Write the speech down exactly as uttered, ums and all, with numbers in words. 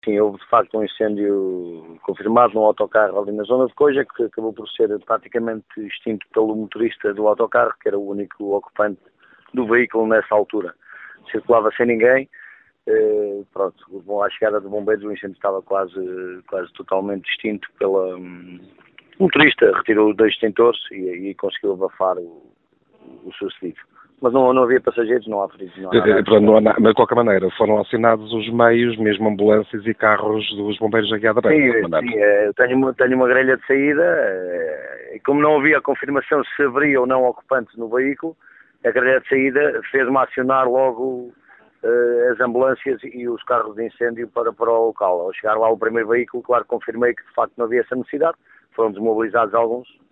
Sim, houve de facto um incêndio confirmado num autocarro ali na zona de Coja, que acabou por ser praticamente extinto pelo motorista do autocarro, que era o único ocupante do veículo nessa altura. Circulava sem ninguém, eh, pronto, à chegada de bombeiros o incêndio estava quase, quase totalmente extinto pela... Hum, o motorista retirou os dois extintores e, e conseguiu abafar o, o sucedido. Mas não, não havia passageiros, não há feridos, não há nada. Pronto, não há na- Mas de qualquer maneira, foram acionados os meios, mesmo ambulâncias e carros dos bombeiros da Guiada Branca, Sim, comandante. sim, eh, eu tenho, uma- tenho uma grelha de saída, eh, e como não havia confirmação se haveria ou não ocupantes no veículo, a grelha de saída fez-me acionar logo eh, as ambulâncias e os carros de incêndio para, para o local. Ao chegar lá o primeiro veículo, claro, confirmei que de facto não havia essa necessidade, foram desmobilizados alguns.